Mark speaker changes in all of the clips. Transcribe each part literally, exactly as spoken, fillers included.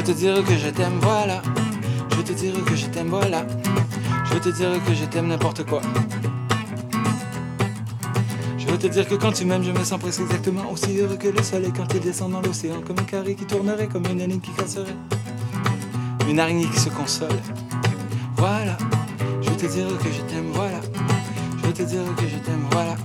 Speaker 1: veux te dire que je t'aime, voilà. Je veux te dire que je t'aime, voilà. Je veux te dire que je t'aime n'importe quoi. Je veux te dire que quand tu m'aimes, je me sens presque exactement aussi heureux que le soleil quand il descend dans l'océan. Comme un carré qui tournerait, comme une énigme qui casserait. Une araignée qui se console. Voilà. Je veux te dire que je t'aime, voilà. Je veux te dire que je t'aime, voilà.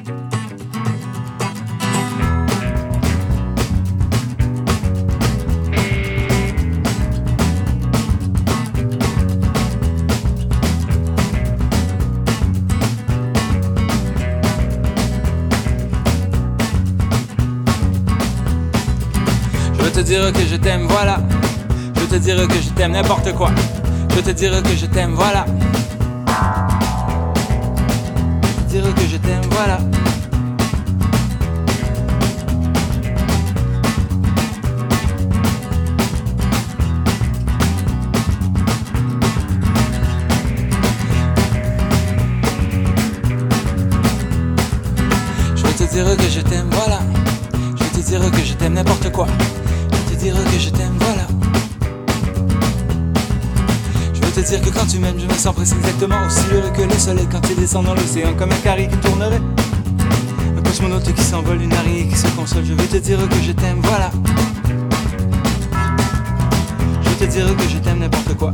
Speaker 1: Je veux te dire que je t'aime, voilà. Je veux te dire que je t'aime n'importe quoi. Je veux te dire que je t'aime, voilà. Je veux te dire que je t'aime, voilà. Je veux te dire que je t'aime, voilà. Je veux te dire que je t'aime n'importe quoi. Je veux te dire que je t'aime, voilà. Je veux te dire que quand tu m'aimes, je me sens presque exactement aussi heureux que le soleil quand il descend dans l'océan. Comme un carré qui tournerait, un cosmonaute qui s'envole, une araignée qui se console. Je veux te dire que je t'aime, voilà. Je veux te dire que je t'aime n'importe quoi.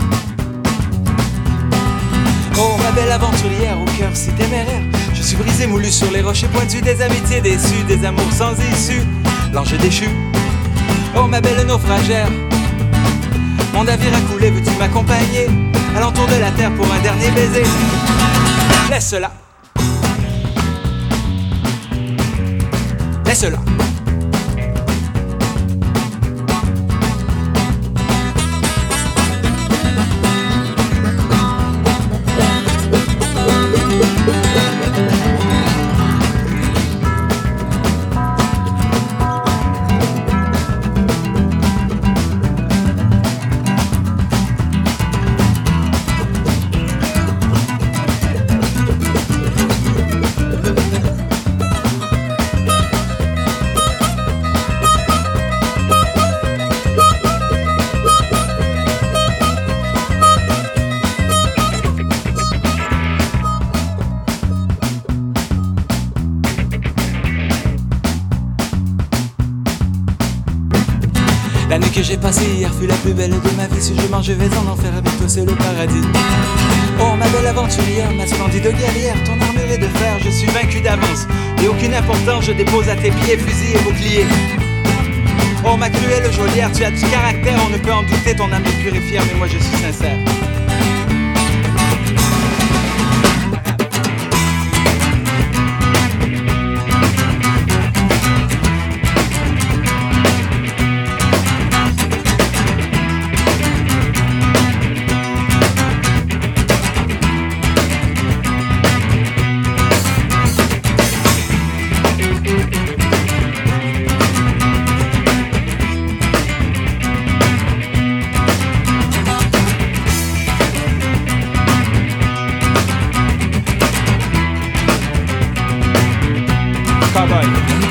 Speaker 1: Oh ma belle aventurière au cœur si téméraire, je suis brisé, moulu sur les rochers pointus, des amitiés déçues, des amours sans issue, l'ange déchu. Oh ma belle naufragère, mon navire a coulé, veux-tu m'accompagner à l'entour de la terre pour un dernier baiser? Laisse-la. Laisse-la. La nuit que j'ai passée hier fut la plus belle de ma vie. Si je mange, je vais en enfer, avec toi c'est le paradis. Oh ma belle aventurière, ma splendide guerrière, ton armure est de fer, je suis vaincu d'avance. Et aucune importance, je dépose à tes pieds fusil et bouclier. Oh ma cruelle geôlière, tu as du caractère, on ne peut en douter, ton âme est pure et fière, mais moi je suis sincère. Bye bye.